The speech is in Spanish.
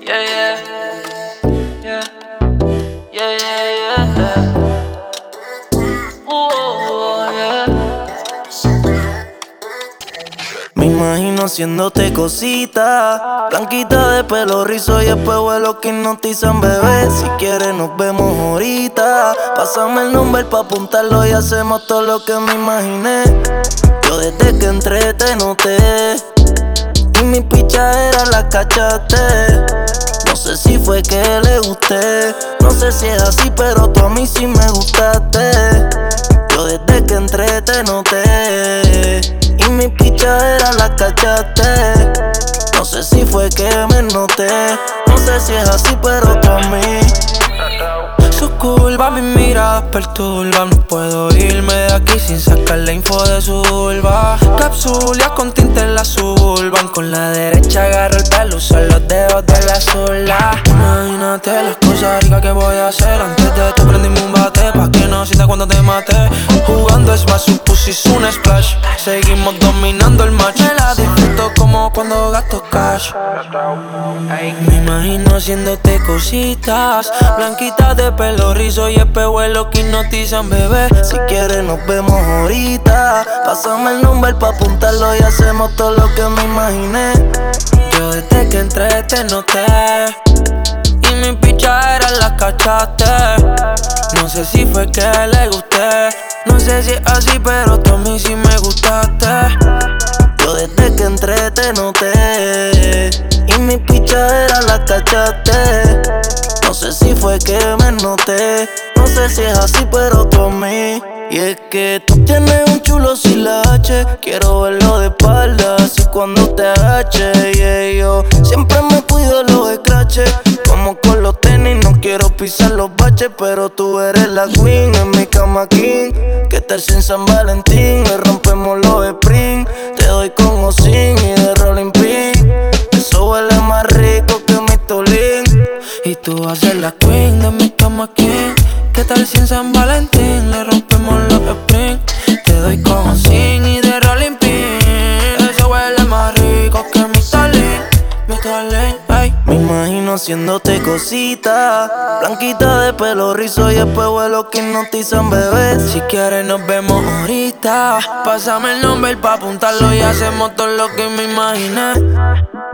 Yeah, yeah, yeah, yeah, yeah, yeah. Yeah. Me imagino haciéndote cosita, blanquita de pelo rizo y después vuelo que hipnotizan, bebé. Si quieres nos vemos ahorita. Pásame el número pa' apuntarlo y hacemos todo lo que me imaginé. Yo desde que entré te noté y mi pichadera la cachaste. No sé si fue que le gusté, no sé si es así, pero tú a mí sí me gustaste. Yo desde que entré te noté y mi pichadera la cachaste. No sé si fue que me noté, no sé si es así, pero tú a mí. Su curva, mi mirada perturba. No puedo irme de aquí sin sacar la info de su vulva. Capsulia con tinte en la suburban. Con la derecha agarro el pelo, uso los dedos de la sola. Imagínate las cosas ricas que voy a hacer. Antes de esto prendimos un bate pa' que no sienta cuando te mate. Jugando es más, su pussy es un splash. Seguimos dominando el match. Me la disfruto como cuando gasto cash. Me imagino haciéndote cositas, blanquitas de pelo rizo y espejuelos que hipnotizan, bebé. Si quieres nos vemos ahorita. Pásame el número pa' apuntarlo y hacemos todo lo que me imaginé. Yo desde que entré te noté y mi pichadera la cachaste. No sé si fue que le gusté, no sé si es así, pero tú a mí sí me gustaste. Yo desde que entré te noté y mi pichadera la cachaste. No sé si fue que me noté, no sé si es así, pero tú a mí. Y es que tú tienes un chulo sin la H. Quiero verlo de espaldas y cuando te agaches. Yeah, yo siempre me cuido los scratches. Como con los tenis, no quiero pisar los baches. Pero tú eres la queen en mi cama king. ¿Qué tal si en San Valentín le rompemos los springs? Te doy con o sin y de rolling pin. Eso huele más rico que mi tolín. Y tú vas a ser la queen de mi cama king. ¿Qué tal si en San Valentín le rompemos los springs? Te doy con sin y de rolling pin. Eso huele más rico que mi talín, ey. Me imagino haciéndote cositas, blanquita de pelo rizo y después vuelo que hipnotizan, bebé. Si quieres nos vemos ahorita. Pásame el número pa' apuntarlo y hacemos todo lo que me imaginé.